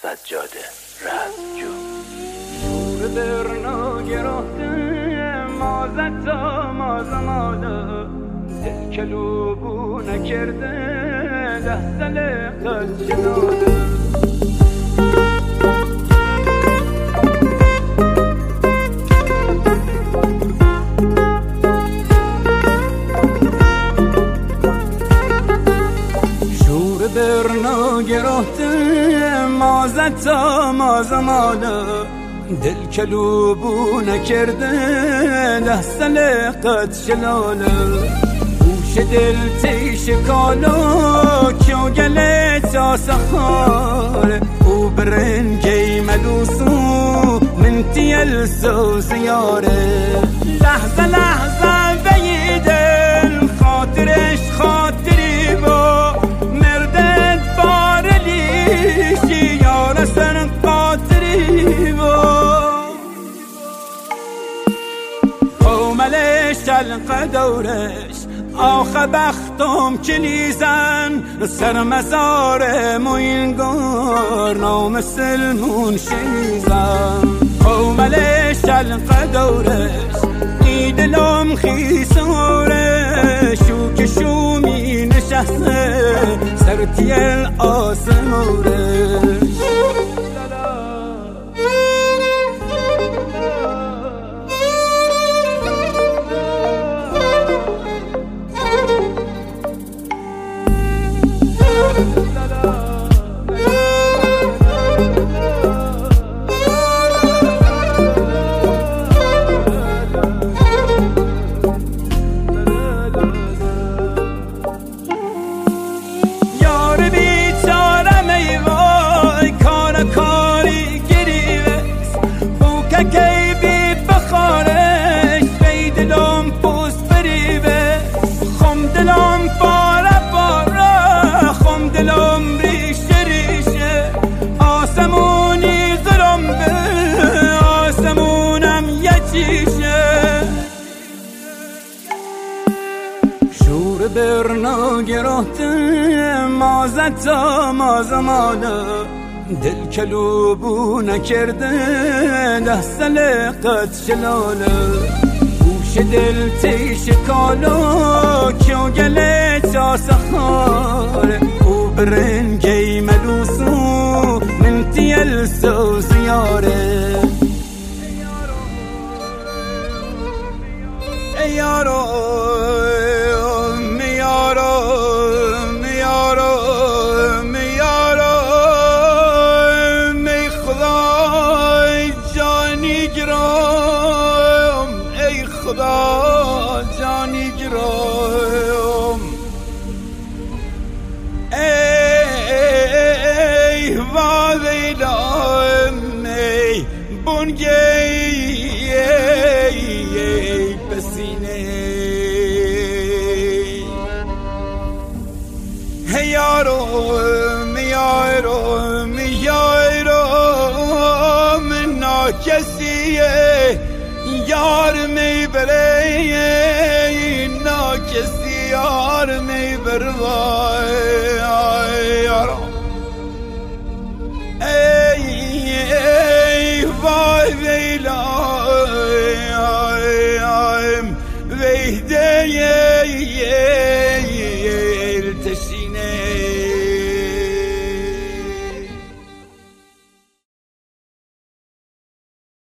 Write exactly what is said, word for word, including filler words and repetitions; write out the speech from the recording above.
سجاده رزمجو. شور برنا گرفته مازت تا مازماله، دل کلوبو نکرده ده سال قد جناده. برنا گرفته مازت تا مازماله، دل کلوبو نکرده ده سال قد شلاله. گوش دل تیش کالو کیو گله تا سخاره، او برنگی ملوسو من تیل سو زیاره. لحظه لحظه بیدل خاطرش خاطری با سر قاطری و قوملش تلقه دورش آخه بختم کلیزن سر مزار موینگار نام سلمون شیزن. قوملش تلقه دورش ای دلم خیساره، شو که شو می نشسته سر تیل آسمورش. شور برنا گرفته مازت تا مازماله، دل کلوبو نکرده ده سال قد شلاله. گوش دل تیش کالو کیو گله تا سخاره، او برنگی ملوسو من تیل سو زیاره. ای یارو خدا جانی گرایم، ای وادیدم ای بونگی ای پسینه. ای یارو میارو میارو من ناکسیه یار میبره نا کسی یار میبره. وای یارو ای ای وای ویلا